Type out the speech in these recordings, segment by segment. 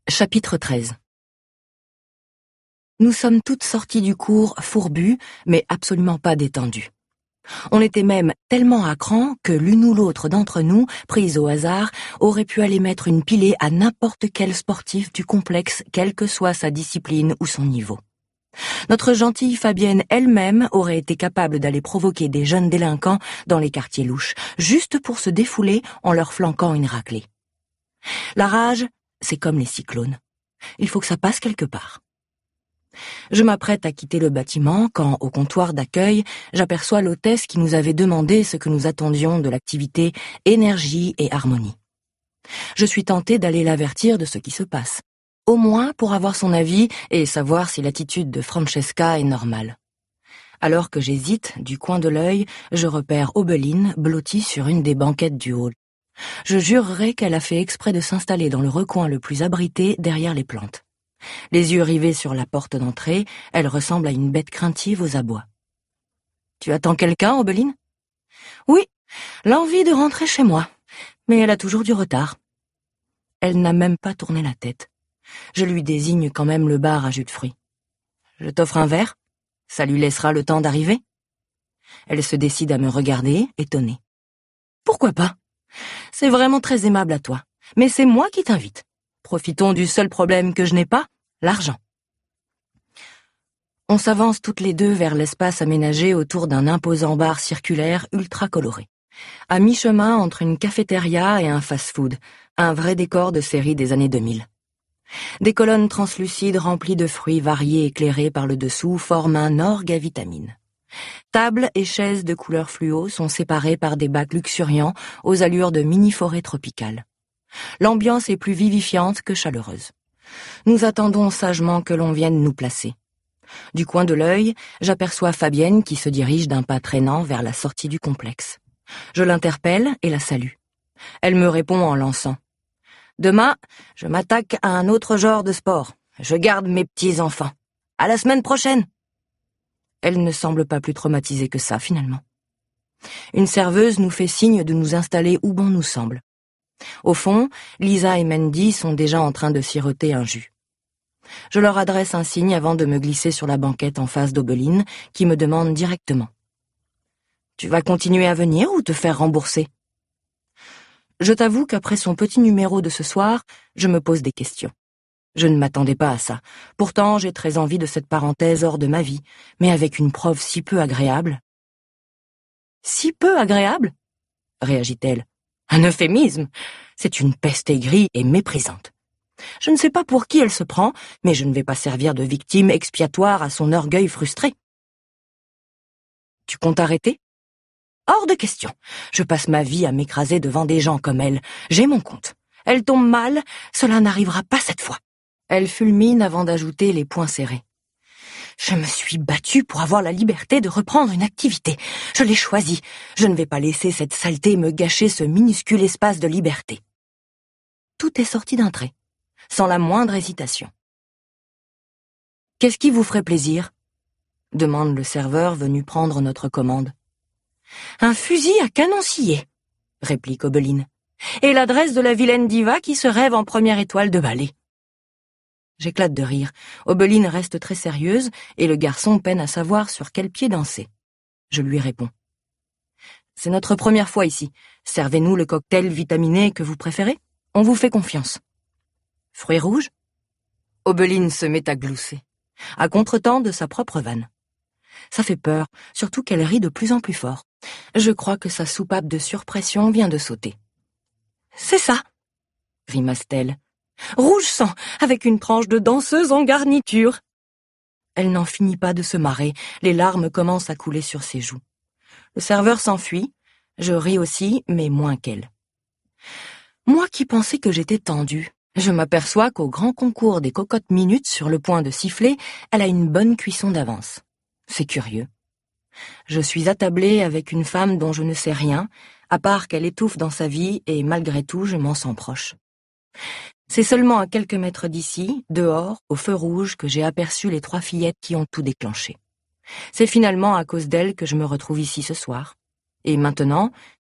Chapitre 13. Nous sommes toutes sorties du cours fourbues, mais absolument pas détendues. On était même tellement à cran que l'une ou l'autre d'entre nous, prise au hasard, aurait pu aller mettre une pilée à n'importe quel sportif du complexe, quelle que soit sa discipline ou son niveau. Notre gentille Fabienne elle-même aurait été capable d'aller provoquer des jeunes délinquants dans les quartiers louches, juste pour se défouler en leur flanquant une raclée. La rage, c'est comme les cyclones. Il faut que ça passe quelque part. Je m'apprête à quitter le bâtiment quand, au comptoir d'accueil, j'aperçois l'hôtesse qui nous avait demandé ce que nous attendions de l'activité énergie et harmonie. Je suis tentée d'aller l'avertir de ce qui se passe, au moins pour avoir son avis et savoir si l'attitude de Francesca est normale. Alors que j'hésite, du coin de l'œil, je repère Obeline blottie sur une des banquettes du hall. Je jurerais qu'elle a fait exprès de s'installer dans le recoin le plus abrité derrière les plantes. Les yeux rivés sur la porte d'entrée, elle ressemble à une bête craintive aux abois. « Tu attends quelqu'un, Obeline ?»« Oui, l'envie de rentrer chez moi, mais elle a toujours du retard. » Elle n'a même pas tourné la tête. Je lui désigne quand même le bar à jus de fruits. « Je t'offre un verre ? Ça lui laissera le temps d'arriver ?» Elle se décide à me regarder, étonnée. « Pourquoi pas ? C'est vraiment très aimable à toi, mais c'est moi qui t'invite. Profitons du seul problème que je n'ai pas, l'argent. » On s'avance toutes les deux vers l'espace aménagé autour d'un imposant bar circulaire ultra coloré. À mi-chemin entre une cafétéria et un fast-food, un vrai décor de série des années 2000. Des colonnes translucides remplies de fruits variés éclairés par le dessous forment un orgue à vitamines. Tables et chaises de couleur fluo sont séparées par des bacs luxuriants aux allures de mini-forêts tropicales. L'ambiance est plus vivifiante que chaleureuse. Nous attendons sagement que l'on vienne nous placer. Du coin de l'œil, j'aperçois Fabienne qui se dirige d'un pas traînant vers la sortie du complexe. Je l'interpelle et la salue. Elle me répond en lançant. « Demain, je m'attaque à un autre genre de sport. Je garde mes petits-enfants. À la semaine prochaine !» Elle ne semble pas plus traumatisée que ça, finalement. Une serveuse nous fait signe de nous installer où bon nous semble. Au fond, Lisa et Mandy sont déjà en train de siroter un jus. Je leur adresse un signe avant de me glisser sur la banquette en face d'Obeline, qui me demande directement. « Tu vas continuer à venir ou te faire rembourser ?» Je t'avoue qu'après son petit numéro de ce soir, je me pose des questions. Je ne m'attendais pas à ça. Pourtant, j'ai très envie de cette parenthèse hors de ma vie, mais avec une preuve si peu agréable. « Si peu agréable ?» réagit-elle. « Un euphémisme. C'est une peste aigrie et méprisante. Je ne sais pas pour qui elle se prend, mais je ne vais pas servir de victime expiatoire à son orgueil frustré. »« Tu comptes arrêter ?»« Hors de question. Je passe ma vie à m'écraser devant des gens comme elle. J'ai mon compte. Elle tombe mal, cela n'arrivera pas cette fois. » Elle fulmine avant d'ajouter les poings serrés. « Je me suis battue pour avoir la liberté de reprendre une activité. Je l'ai choisie. Je ne vais pas laisser cette saleté me gâcher ce minuscule espace de liberté. » Tout est sorti d'un trait, sans la moindre hésitation. « Qu'est-ce qui vous ferait plaisir ?» demande le serveur venu prendre notre commande. « Un fusil à canon scié, » réplique Obeline, « et l'adresse de la vilaine diva qui se rêve en première étoile de ballet. » J'éclate de rire. Obeline reste très sérieuse et le garçon peine à savoir sur quel pied danser. Je lui réponds. « C'est notre première fois ici. Servez-nous le cocktail vitaminé que vous préférez. On vous fait confiance. » « Fruits rouges ?» Obeline se met à glousser, à contretemps de sa propre vanne. Ça fait peur, surtout qu'elle rit de plus en plus fort. Je crois que sa soupape de surpression vient de sauter. « C'est ça !» grimace-t-elle. « Rouge sang, avec une tranche de danseuse en garniture !» Elle n'en finit pas de se marrer, les larmes commencent à couler sur ses joues. Le serveur s'enfuit, je ris aussi, mais moins qu'elle. Moi qui pensais que j'étais tendue, je m'aperçois qu'au grand concours des cocottes minutes sur le point de siffler, elle a une bonne cuisson d'avance. C'est curieux. Je suis attablée avec une femme dont je ne sais rien, à part qu'elle étouffe dans sa vie et malgré tout je m'en sens proche. C'est seulement à quelques mètres d'ici, dehors, au feu rouge, que j'ai aperçu les 3 fillettes qui ont tout déclenché. C'est finalement à cause d'elles que je me retrouve ici ce soir. Et maintenant,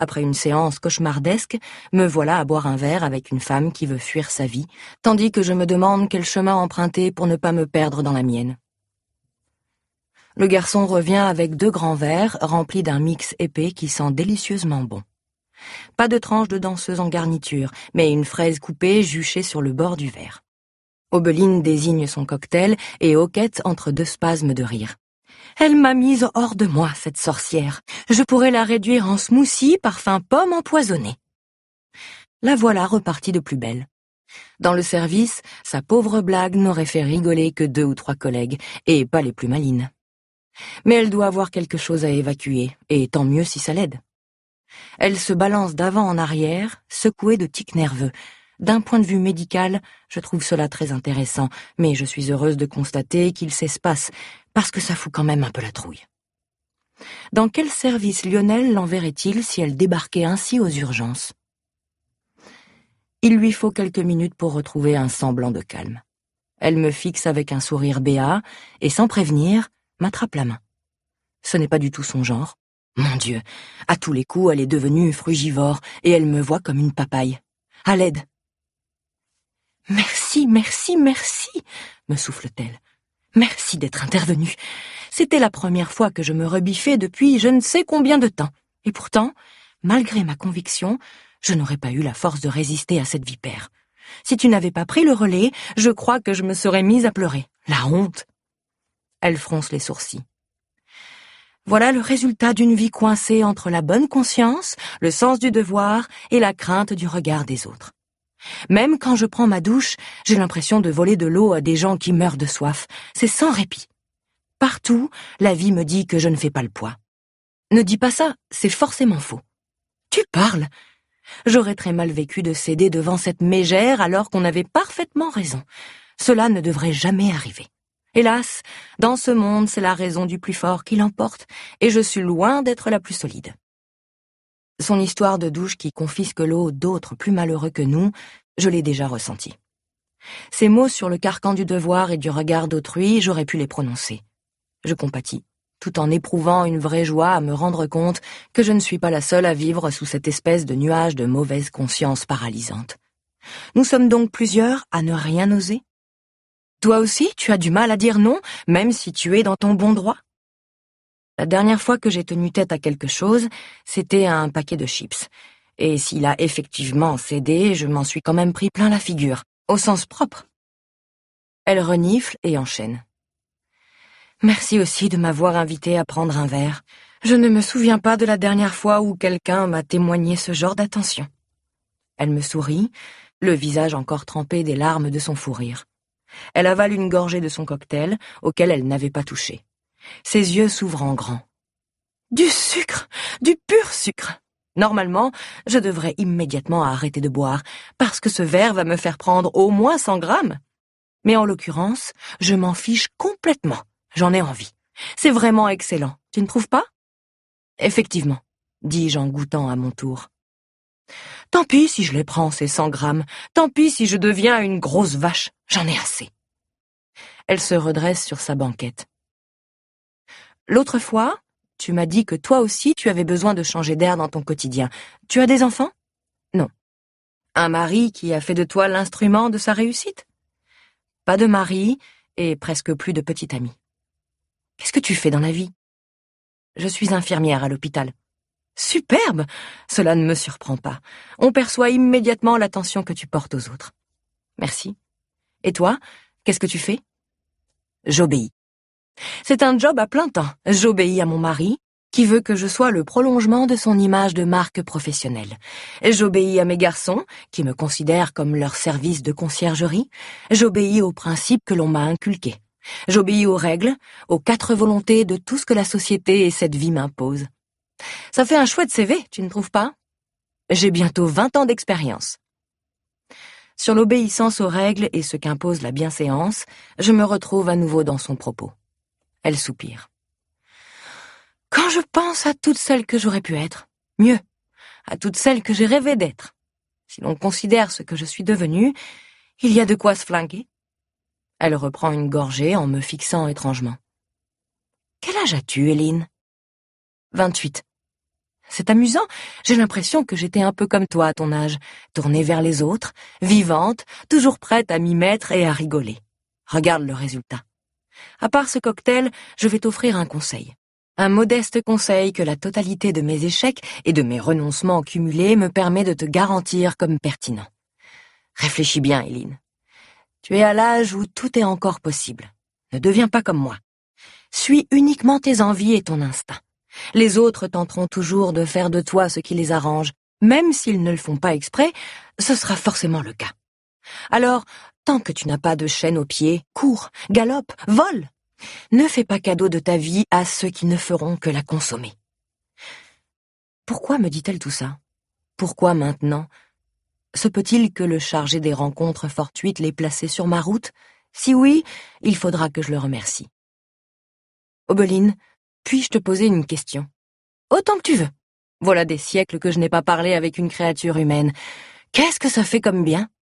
Après une séance cauchemardesque, me voilà à boire un verre avec une femme qui veut fuir sa vie, tandis que je me demande quel chemin emprunter pour ne pas me perdre dans la mienne. Le garçon revient avec 2 grands verres remplis d'un mix épais qui sent délicieusement bon. Pas de tranche de danseuse en garniture, mais une fraise coupée juchée sur le bord du verre. Obeline désigne son cocktail et hoquette entre 2 spasmes de rire. Elle m'a mise hors de moi, cette sorcière. Je pourrais la réduire en smoothie parfum pomme empoisonnée. La voilà repartie de plus belle. Dans le service, sa pauvre blague n'aurait fait rigoler que 2 ou 3 collègues, et pas les plus malines. Mais elle doit avoir quelque chose à évacuer, et tant mieux si ça l'aide. Elle se balance d'avant en arrière, secouée de tics nerveux. D'un point de vue médical, je trouve cela très intéressant, mais je suis heureuse de constater qu'il s'espace, parce que ça fout quand même un peu la trouille. Dans quel service Lionel l'enverrait-il si elle débarquait ainsi aux urgences? Il lui faut quelques minutes pour retrouver un semblant de calme. Elle me fixe avec un sourire béat, et sans prévenir, m'attrape la main. Ce n'est pas du tout son genre. Mon Dieu, à tous les coups, elle est devenue frugivore, et elle me voit comme une papaye. À l'aide. Merci, merci, merci, me souffle-t-elle. Merci d'être intervenue. C'était la première fois que je me rebiffais depuis je ne sais combien de temps. Et pourtant, malgré ma conviction, je n'aurais pas eu la force de résister à cette vipère. Si tu n'avais pas pris le relais, je crois que je me serais mise à pleurer. La honte. Elle fronce les sourcils. Voilà le résultat d'une vie coincée entre la bonne conscience, le sens du devoir et la crainte du regard des autres. Même quand je prends ma douche, j'ai l'impression de voler de l'eau à des gens qui meurent de soif. C'est sans répit. Partout, la vie me dit que je ne fais pas le poids. Ne dis pas ça, c'est forcément faux. Tu parles. J'aurais très mal vécu de céder devant cette mégère alors qu'on avait parfaitement raison. Cela ne devrait jamais arriver. Hélas, dans ce monde, c'est la raison du plus fort qui l'emporte, et je suis loin d'être la plus solide. Son histoire de douche qui confisque l'eau d'autres plus malheureux que nous, je l'ai déjà ressentie. Ces mots sur le carcan du devoir et du regard d'autrui, j'aurais pu les prononcer. Je compatis, tout en éprouvant une vraie joie à me rendre compte que je ne suis pas la seule à vivre sous cette espèce de nuage de mauvaise conscience paralysante. Nous sommes donc plusieurs à ne rien oser? Toi aussi, tu as du mal à dire non, même si tu es dans ton bon droit? La dernière fois que j'ai tenu tête à quelque chose, c'était à un paquet de chips. Et s'il a effectivement cédé, je m'en suis quand même pris plein la figure, au sens propre. Elle renifle et enchaîne. Merci aussi de m'avoir invité à prendre un verre. Je ne me souviens pas de la dernière fois où quelqu'un m'a témoigné ce genre d'attention. Elle me sourit, le visage encore trempé des larmes de son fou rire. Elle avale une gorgée de son cocktail, auquel elle n'avait pas touché. Ses yeux s'ouvrent en grand. Du sucre, du pur sucre. Normalement, je devrais immédiatement arrêter de boire, parce que ce verre va me faire prendre au moins 100 grammes. Mais en l'occurrence, je m'en fiche complètement. J'en ai envie. C'est vraiment excellent, tu ne trouves pas? Effectivement, dis-je en goûtant à mon tour. Tant pis si je les prends, ces 100 grammes. Tant pis si je deviens une grosse vache. J'en ai assez. Elle se redresse sur sa banquette. L'autre fois, tu m'as dit que toi aussi tu avais besoin de changer d'air dans ton quotidien. Tu as des enfants? Non. Un mari qui a fait de toi l'instrument de sa réussite? Pas de mari et presque plus de petite amie. Qu'est-ce que tu fais dans la vie? Je suis infirmière à l'hôpital. Superbe! Cela ne me surprend pas. On perçoit immédiatement l'attention que tu portes aux autres. Merci. Et toi, qu'est-ce que tu fais? J'obéis. C'est un job à plein temps. J'obéis à mon mari, qui veut que je sois le prolongement de son image de marque professionnelle. J'obéis à mes garçons, qui me considèrent comme leur service de conciergerie. J'obéis aux principes que l'on m'a inculqués. J'obéis aux règles, aux 4 volontés de tout ce que la société et cette vie m'imposent. Ça fait un chouette CV, tu ne trouves pas? J'ai bientôt 20 ans d'expérience. Sur l'obéissance aux règles et ce qu'impose la bienséance, je me retrouve à nouveau dans son propos. Elle soupire. Quand je pense à toutes celles que j'aurais pu être, mieux, à toutes celles que j'ai rêvé d'être, si l'on considère ce que je suis devenue, il y a de quoi se flinguer. Elle reprend une gorgée en me fixant étrangement. Quel âge as-tu, Héline? 28. C'est amusant, j'ai l'impression que j'étais un peu comme toi à ton âge, tournée vers les autres, vivante, toujours prête à m'y mettre et à rigoler. Regarde le résultat. À part ce cocktail, je vais t'offrir un conseil. Un modeste conseil que la totalité de mes échecs et de mes renoncements cumulés me permet de te garantir comme pertinent. Réfléchis bien, Eileen. Tu es à l'âge où tout est encore possible. Ne deviens pas comme moi. Suis uniquement tes envies et ton instinct. Les autres tenteront toujours de faire de toi ce qui les arrange. Même s'ils ne le font pas exprès, ce sera forcément le cas. Alors, tant que tu n'as pas de chaîne aux pieds, cours, galope, vole. Ne fais pas cadeau de ta vie à ceux qui ne feront que la consommer. Pourquoi me dit-elle tout ça? Pourquoi maintenant? Se peut-il que le chargé des rencontres fortuites l'ait placé sur ma route? Si oui, il faudra que je le remercie. Obeline, puis-je te poser une question? Autant que tu veux. Voilà des siècles que je n'ai pas parlé avec une créature humaine. Qu'est-ce que ça fait comme bien?